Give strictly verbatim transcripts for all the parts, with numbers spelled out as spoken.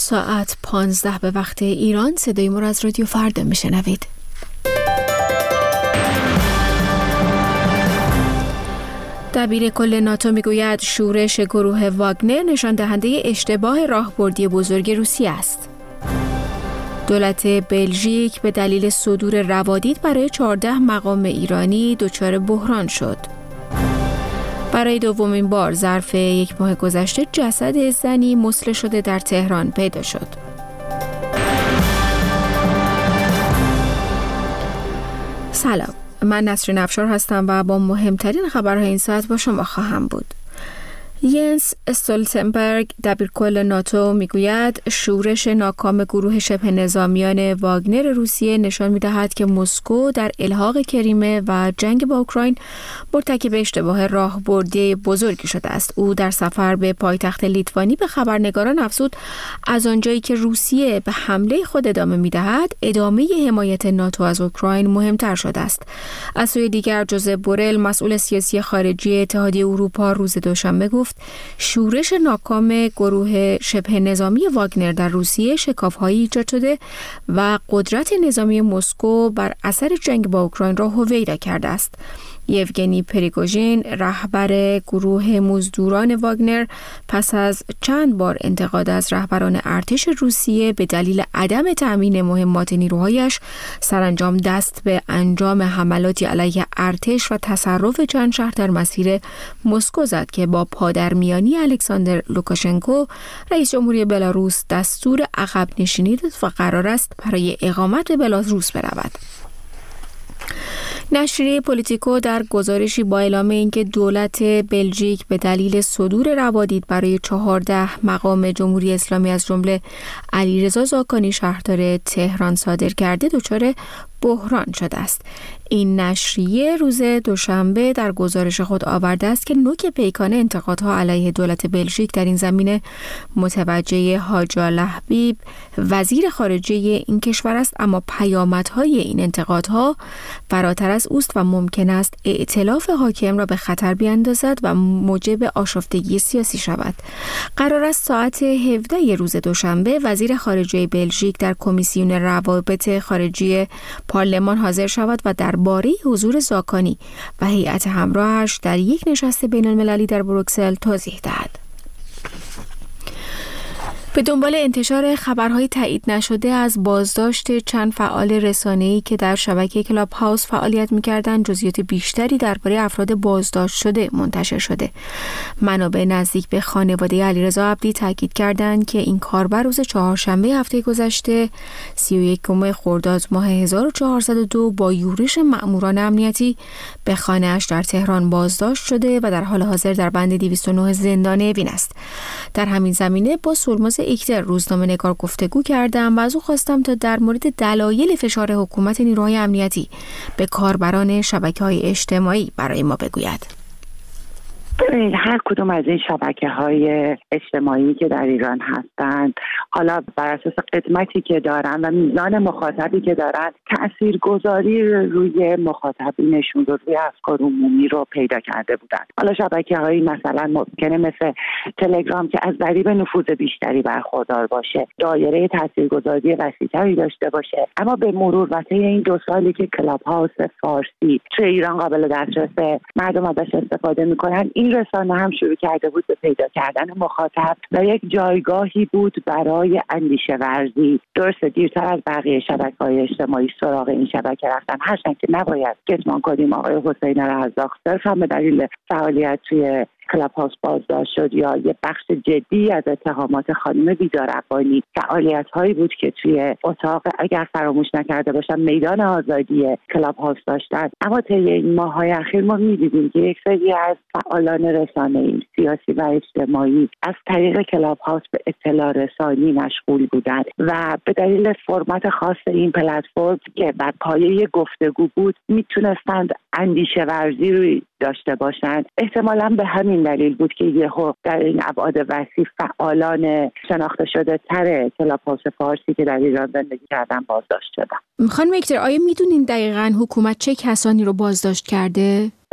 ساعت پانزده به وقت ایران. صدای ما را از رادیو فردا میشنوید. دبیر کل ناتو میگوید شورش گروه واگنر نشان دهنده اشتباه راهبردی بزرگ روسیه است. دولت بلژیک به دلیل صدور روادید برای چهارده مقام ایرانی دچار بحران شد. برای دومین بار ظرف یک ماه گذشته جسد زنی مسلح شده در تهران پیدا شد. سلام، من نسرین افشار هستم و با مهمترین خبرهای این ساعت با شما خواهم بود. ینس استولتنبرگ دبیرکل ناتو میگوید شورش ناکام گروه شبه نظامیان واگنر روسیه نشان میدهد که مسکو در الحاق کریمه و جنگ با اوکراین مرتکب اشتباه راهبردی بزرگی شده است. او در سفر به پایتخت لیتوانی به خبرنگاران افزود از آنجایی که روسیه به حمله خود ادامه میدهد، ادامه حمایت ناتو از اوکراین مهمتر شده است. از سوی دیگر جوزپ بورل مسئول سیاسی خارجی اتحادیه اروپا روز دوشنبه گفت شورش ناکام گروه شبه نظامی واگنر در روسیه شکاف‌هایی ایجاد شده و قدرت نظامی مسکو بر اثر جنگ با اوکراین را هویدا کرده است. یوگنی پریگوژین رهبر گروه مزدوران واگنر پس از چند بار انتقاد از رهبران ارتش روسیه به دلیل عدم تأمین مهمات نیروهایش سرانجام دست به انجام حملاتی علیه ارتش و تصرف چند شهر در مسیر مسکو زد که با پادرمیانی الکساندر لوکاشنکو رئیس جمهوری بلاروس دستور عقب نشینی داد و قرار است برای اقامت به بلاروس برود. نشریه پولیتیکو در گزارشی با اعلام اینکه دولت بلژیک به دلیل صدور روادید برای چهارده مقام جمهوری اسلامی از جمله علیرضا زاکانی شهردار تهران صادر کرده دچار بحران شده است. این نشریه روز دوشنبه در گزارش خود آورده است که نوک پیکان انتقادها علیه دولت بلژیک در این زمینه متوجه حاجا لحبیب وزیر خارجه این کشور است، اما پیامدهای این انتقادها فراتر از اوست و ممکن است ائتلاف حاکم را به خطر بیاندازد و موجب آشفتگی سیاسی شود. قرار است ساعت هفده روز دوشنبه وزیر خارجه بلژیک در کمیسیون روابط خارجی پارلمان حاضر شود و درباره حضور زاکانی و هیئت همراهش در یک نشست بین المللی در بروکسل توضیح دهد. به دنبال انتشار خبرهای تایید نشده از بازداشت چند فعال رسانه‌ای که در شبکه کلاب هاوس فعالیت می‌کردند، جزئیات بیشتری درباره افراد بازداشت شده منتشر شده. منابع نزدیک به خانواده علیرضا عبدی تاکید کردند که این کاربر روز چهارشنبه هفته گذشته سی و یکم خرداد ماه هزار و چهارصد و دو با یورش مأموران امنیتی به خانه‌اش در تهران بازداشت شده و در حال حاضر در بند دویست و نه زندان اوین است. در همین زمینه با سرمز اکتر روزنامه نگار گفتگو کردم و از او خواستم تا در مورد دلایل فشار حکومت نیروهای امنیتی به کاربران شبکه‌های اجتماعی برای ما بگوید. ببینید، هر کدوم از این شبکه‌های اجتماعی که در ایران هستند، حالا بر اساس قدمتی که دارن و میزان مخاطبی که دارن، تاثیرگذاری روی مخاطبینشون رو، روی افکار عمومی رو پیدا کرده بودن. حالا شبکه‌هایی مثلا ممکنه مثل تلگرام که از ضریب نفوذ بیشتری برخوردار باشه، دایره تاثیرگذاری وسیع‌تری داشته باشه، اما به مرور و طی این دو سالی که کلاب هاوس فارسی توی ایران قابل دسترس مردم ازش استفاده می‌کنن، این رسانه هم شروع کرده بود به پیدا کردن مخاطب و یک جایگاهی بود برای اندیشه ورزی. درسته دیرتر از بقیه شبکه‌های اجتماعی سراغ این شبکه رفتن، هرچند که نباید کتمان کنیم آقای حسین رزاق صرف هم به دلیل فعالیت توی کلاب هاوس بازداشت شد یا یه بخش جدی از اتهامات خانم بیدار عبانی فعالیت هایی بود که توی اتاق، اگر فراموش نکرده باشم، میدان آزادی کلاب هاوس داشتن. اما طی این ماه‌های اخیر ما می‌دیدیم که یک سری از فعالان رسانه‌ای سیاسی و اجتماعی از طریق کلاب هاوس به اطلاع رسانی مشغول بودند و به دلیل فرمت خاص این پلتفرم که بر پایه گفتگو بود میتونستند اندیشه ورزی روی داشته باشند. احتمالاً به همین دلیل بود که یهو در این ابعاد وسیع فعالان شناخته شده تر کلاب هاوس فارسی که در ایران زندگی کردن بازداشت شدن. خانم اکتر، آیا میدونین دقیقاً حکومت چه کسانی رو بازداشت کرده؟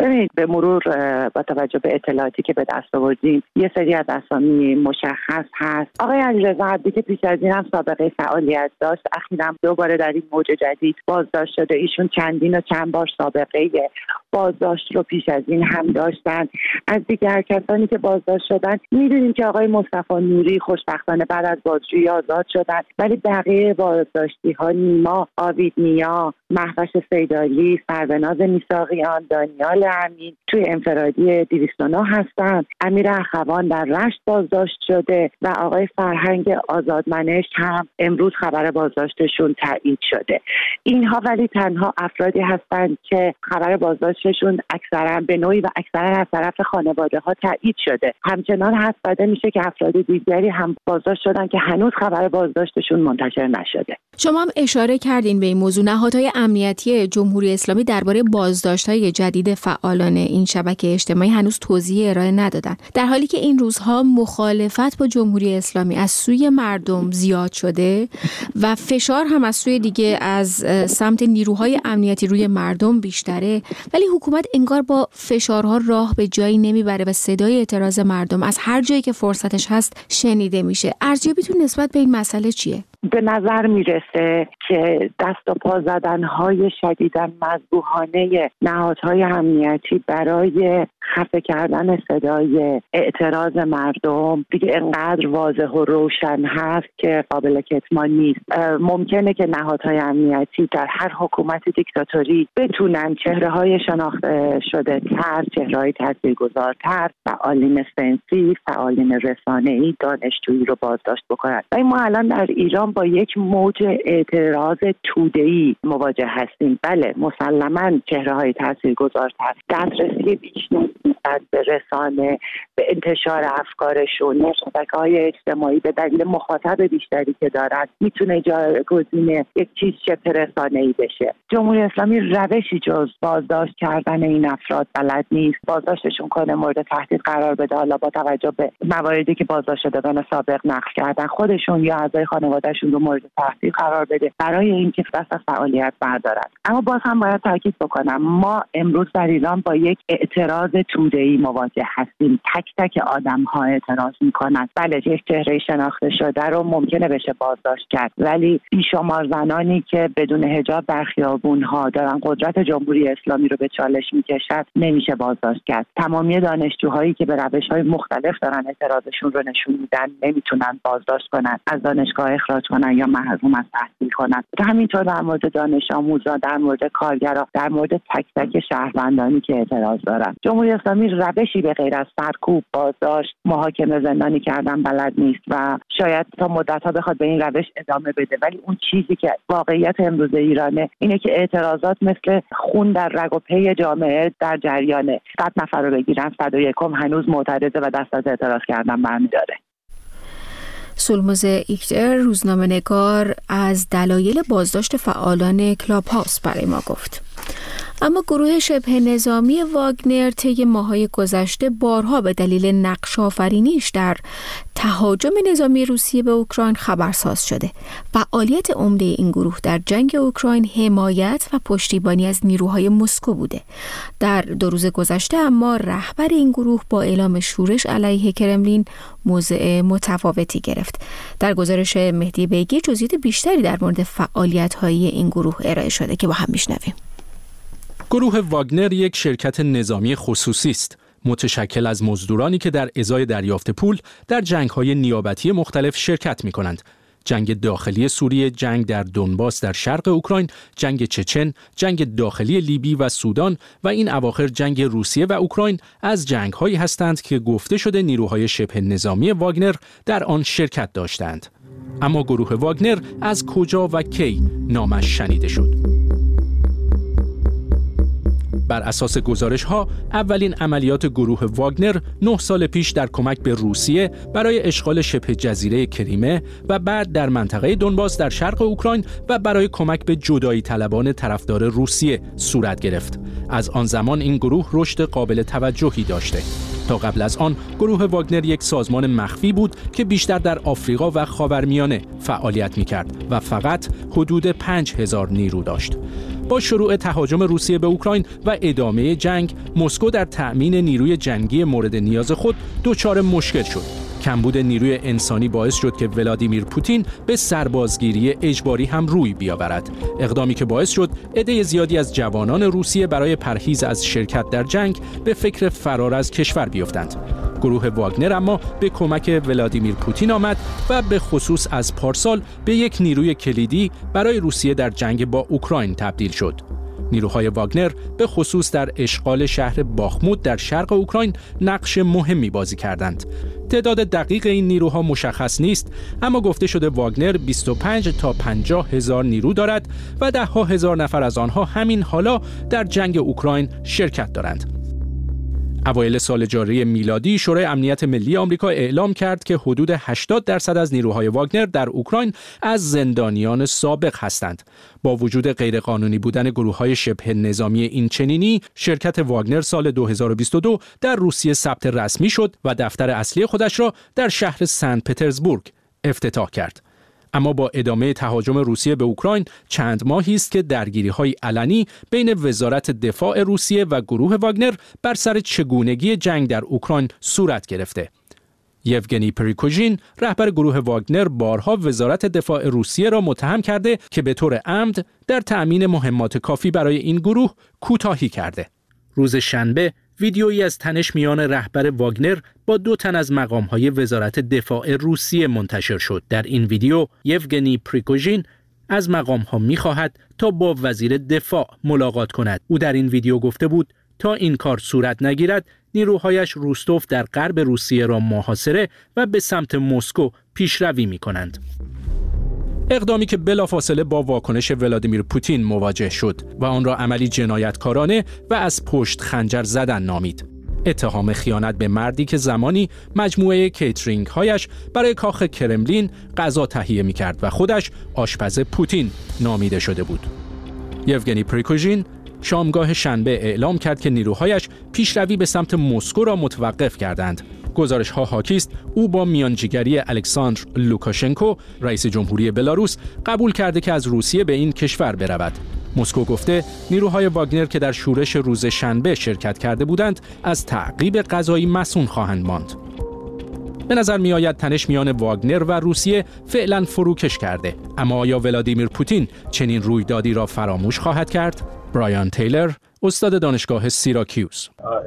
ببینید به مرور با توجه به اطلاعاتی که به دست آوردیم یه سری از اسامی مشخص هست. آقای علیرضا عبدی که پیش از این هم سابقه فعالیت داشت، اخیراً دوباره در این موج جدید بازداشت شده. ایشون چندین و چند بار سابقه بازداشت رو پیش از این هم داشتن. از دیگر کسانی که بازداشت شدن میدونیم که آقای مصطفی نوری خوشبختانه بعد از بازجویی آزاد شدن، ولی بقیه بازداشتی ها نیما آویدنیا، مهوش سیدالی، فروناز میثاقیان، دانیال امین توی انفرادی دویست و نه هستند. امیر اخوان در رشت بازداشت شده و آقای فرهنگ آزادمنش هم امروز خبر بازداشتشون تایید شده. اینها ولی تنها افرادی هستند که خبر بازداشتشون اکثرا به نوعی و اکثرا از طرف خانواده ها تایید شده. همچنان حدس زده میشه که افراد دیگری هم بازداشت شدن که هنوز خبر بازداشتشون منتشر نشده. شما هم اشاره کردین به این موضوع. نهادهای امنیتی جمهوری اسلامی درباره بازداشت‌های جدید فعالان این شبکه اجتماعی هنوز توضیح ارائه ندادن، در حالی که این روزها مخالفت با جمهوری اسلامی از سوی مردم زیاد شده و فشار هم از سوی دیگه از سمت نیروهای امنیتی روی مردم بیشتره، ولی حکومت انگار با فشارها راه به جایی نمیبره و صدای اعتراض مردم از هر جایی که فرصتش هست شنیده میشه. ارزیابیتون نسبت به این مسئله چیه؟ به نظر میرسه که دست و پا زدن‌های شدیداً مذبوحانه نهادهای امنیتی برای خفه کردن صدای اعتراض مردم دیگه انقدر واضح و روشن هست که قابل کتمان نیست. ممکنه که نهادهای امنیتی در هر حکومت دیکتاتوری بتونن چهره‌های شناخته شده تر، چهره‌های تاثیرگذارتر، فعالین سنفی، فعالین رسانه‌ای، دانشجویی رو بازداشت بکنن. و ما الان در ایران با یک موج اعتراض توده‌ای مواجه هستیم. بله مسلماً چهره‌های تاثیرگذارتر، دسترسی بیشتر به رسانه، به انتشار افکارشون، شبکه‌های اجتماعی به دلیل مخاطب بیشتری که دارن میتونه جایگزین یک چیز شبه رسانه‌ای بشه. جمهوری اسلامی روشی جز بازداشت کردن این افراد بلد نیست. بازداشتشون کنه، مورد تهدید قرار بده، حالا با توجه به مواردی که بازداشت شدگان سابق نقل کردن، خودشون یا اعضای خانواده‌شون رو مورد تهدید قرار بده برای اینکه دست از فعالیت بردارن. اما باز هم باید تاکید بکنم ما امروز در ایران با یک اعتراض توده‌ای مواجه هستیم. تک تک آدم‌ها اعتراض می‌کنند. بله یک چهره شناخته شده رو ممکنه بشه بازداشت کرد، ولی بیشمار زنانی که بدون حجاب در خیابون‌ها دارن قدرت جمهوری اسلامی رو به چالش می‌کشند نمیشه بازداشت کرد. تمامی دانشجوهایی که به روش‌های مختلف دارن اعتراضشون رو نشون میدن نمیتونن بازداشت کنن، از دانشگاه اخراج کنن یا محروم از تحصیل کنن. همینطور در مورد دانش آموزان، در مورد کارگران، در مورد تک تک شهروندانی که اعتراض دارن. جمهوری اسلامی روشی به غیر از سرکوب، بازداشت، محاکمه، زندانی کردن بلد نیست و شاید تا مدت‌ها بخواد به این روش ادامه بده، ولی اون چیزی که واقعیت امروز ایرانه اینه که اعتراضات مثل خون در رگ و پی جامعه در جریانه. صد نفر رو بگیرن صد و یکم هنوز معترضه و دست از اعتراض کردن برمی‌داره. سولموز ایکتر روزنامه‌نگار از دلایل بازداشت فعالان کلاب هاوس برای ما گفت. اما گروه شبه نظامی واگنر طی ماه‌های گذشته بارها به دلیل نقش آفرینیش در تهاجم نظامی روسیه به اوکراین خبرساز شده. فعالیت عمده این گروه در جنگ اوکراین حمایت و پشتیبانی از نیروهای مسکو بوده. در دو روز گذشته اما رهبر این گروه با اعلام شورش علیه کرملین موضع متفاوتی گرفت. در گزارش مهدی بیگی جزئیات بیشتری در مورد فعالیت‌های این گروه ارائه شده که با هم میشنویم. گروه واگنر یک شرکت نظامی خصوصی است، متشکل از مزدورانی که در ازای دریافت پول در جنگ‌های نیابتی مختلف شرکت می‌کنند. جنگ داخلی سوریه، جنگ در دونباس در شرق اوکراین، جنگ چچن، جنگ داخلی لیبی و سودان و این اواخر جنگ روسیه و اوکراین از جنگ‌هایی هستند که گفته شده نیروهای شبه نظامی واگنر در آن شرکت داشتند. اما گروه واگنر از کجا و کی نامش شنیده شد؟ بر اساس گزارش‌ها اولین عملیات گروه واگنر نه سال پیش در کمک به روسیه برای اشغال شبه جزیره کریمه و بعد در منطقه دونباس در شرق اوکراین و برای کمک به جدایی طلبان طرفدار روسیه صورت گرفت. از آن زمان این گروه رشد قابل توجهی داشته. تا قبل از آن گروه واگنر یک سازمان مخفی بود که بیشتر در آفریقا و خاورمیانه فعالیت می‌کرد و فقط حدود پنج هزار نیرو داشت. با شروع تهاجم روسیه به اوکراین و ادامه جنگ، مسکو در تأمین نیروی جنگی مورد نیاز خود دچار مشکل شد. کمبود نیروی انسانی باعث شد که ولادیمیر پوتین به سربازگیری اجباری هم روی بیاورد. اقدامی که باعث شد عده زیادی از جوانان روسیه برای پرهیز از شرکت در جنگ به فکر فرار از کشور بیفتند. گروه واگنر اما به کمک ولادیمیر پوتین آمد و به خصوص از پارسال به یک نیروی کلیدی برای روسیه در جنگ با اوکراین تبدیل شد. نیروهای واگنر به خصوص در اشغال شهر باخموت در شرق اوکراین نقش مهمی بازی کردند. تعداد دقیق این نیروها مشخص نیست، اما گفته شده واگنر بیست و پنج تا پنجاه هزار نیرو دارد و ده ها هزار نفر از آنها همین حالا در جنگ اوکراین شرکت دارند. اوایل سال جاری میلادی شورای امنیت ملی آمریکا اعلام کرد که حدود هشتاد درصد از نیروهای واگنر در اوکراین از زندانیان سابق هستند. با وجود غیرقانونی بودن گروه‌های شبه نظامی این چنینی، شرکت واگنر سال دو هزار و بیست و دو در روسیه ثبت رسمی شد و دفتر اصلی خودش را در شهر سنت پترزبورگ افتتاح کرد. اما با ادامه تهاجم روسیه به اوکراین چند ماهی است که درگیری‌های علنی بین وزارت دفاع روسیه و گروه واگنر بر سر چگونگی جنگ در اوکراین صورت گرفته. یوگنی پریگوژین، رهبر گروه واگنر، بارها وزارت دفاع روسیه را متهم کرده که به طور عمد در تأمین مهمات کافی برای این گروه کوتاهی کرده. روز شنبه ویدیویی از تنش میان رهبر واگنر با دو تن از مقام‌های وزارت دفاع روسیه منتشر شد. در این ویدیو یوگنی پریگوژین از مقام‌ها می‌خواهد تا با وزیر دفاع ملاقات کند. او در این ویدیو گفته بود تا این کار صورت نگیرد، نیروهایش روستوف در غرب روسیه را محاصره و به سمت مسکو پیشروی می‌کنند. اقدامی که بلافاصله با واکنش ولادیمیر پوتین مواجه شد و آن را عملی جنایتکارانه و از پشت خنجر زدن نامید. اتهام خیانت به مردی که زمانی مجموعه کیترینگ هایش برای کاخ کرملین غذا تهیه می‌کرد و خودش آشپز پوتین نامیده شده بود. یوگنی پریگوژین شامگاه شنبه اعلام کرد که نیروهایش پیشروی به سمت مسکو را متوقف کردند. گزارش‌ها حاکی است او با میانجیگری الکساندر لوکاشنکو، رئیس جمهوری بلاروس، قبول کرده که از روسیه به این کشور برود. مسکو گفته نیروهای واگنر که در شورش روز شنبه شرکت کرده بودند از تعقیب غذایی مصون خواهند ماند. به نظر می آید تنش میان واگنر و روسیه فعلا فروکش کرده، اما آیا ولادیمیر پوتین چنین رویدادی را فراموش خواهد کرد؟ برایان تیلر، استاد دانشگاه سیراکیوس: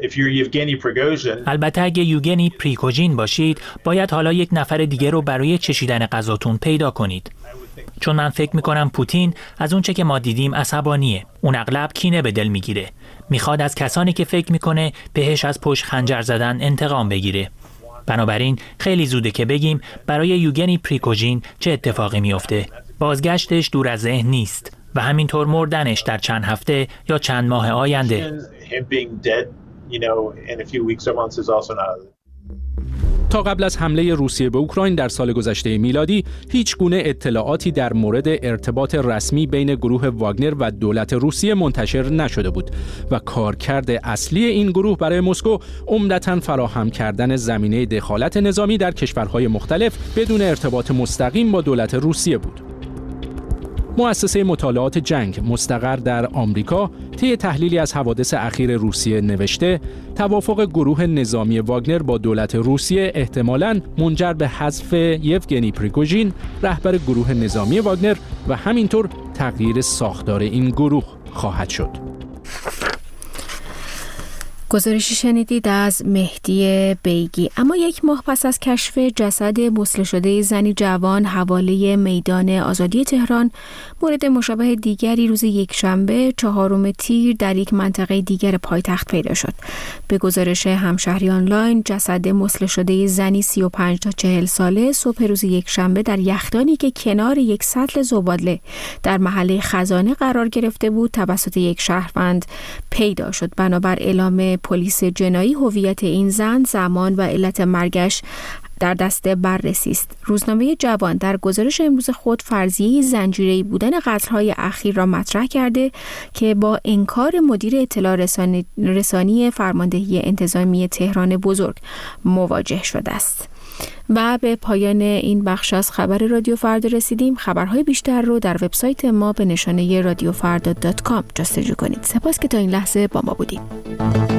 البته اگه یوگنی پریگوژین باشید، باید حالا یک نفر دیگه رو برای چشیدن غذاتون پیدا کنید. چون من فکر میکنم پوتین از اون چه که ما دیدیم عصبانیه. اون اغلب کینه به دل میگیره. میخواد از کسانی که فکر میکنه بهش از پشت خنجر زدن انتقام بگیره. بنابراین خیلی زوده که بگیم برای یوگنی پریگوژین چه اتفاقی میفته. بازگشتش دور از ذهن نیست و همینطور مردنش در چند هفته یا چند ماه آینده. تا قبل از حمله روسیه به اوکراین در سال گذشته میلادی هیچ گونه اطلاعاتی در مورد ارتباط رسمی بین گروه واگنر و دولت روسیه منتشر نشده بود و کارکرد اصلی این گروه برای مسکو عمدتاً فراهم کردن زمینه دخالت نظامی در کشورهای مختلف بدون ارتباط مستقیم با دولت روسیه بود. مؤسسه مطالعات جنگ مستقر در آمریکا طی تحلیلی از حوادث اخیر روسیه نوشته توافق گروه نظامی واگنر با دولت روسیه احتمالاً منجر به حذف یوگنی پریگوژین، رهبر گروه نظامی واگنر، و همینطور تغییر ساختار این گروه خواهد شد. گزارشی شنیدید از مهدی بیگی. اما یک ماه پس از کشف جسد مسلح شده زنی جوان حواله میدان آزادی تهران، مورد مشابه دیگری روز یکشنبه چهارم تیر در یک منطقه دیگر پایتخت پیدا شد. به گزارش همشهری آنلاین، جسد مسلح شده زنی سی و پنج تا چهل ساله صبح روز یکشنبه در یخدانی که کنار یک سطل زباله در محله خزانه قرار گرفته بود توسط یک شهروند پیدا شد. بنابر اعلام پلیس جنایی، هویت این زن، زمان و علت مرگش در دست بررسی است. روزنامه جوان در گزارش امروز خود فرضیه زنجیره‌ای بودن قتل‌های اخیر را مطرح کرده که با انکار مدیر اطلاع رسانی, رسانی فرماندهی انتظامی تهران بزرگ مواجه شده است. و به پایان این بخش از خبر رادیو فردا رسیدیم. خبرهای بیشتر رو در وبسایت ما به نشانه رادیو فردا دات کام جستجو کنید. سپاس که تا این لحظه با ما بودید.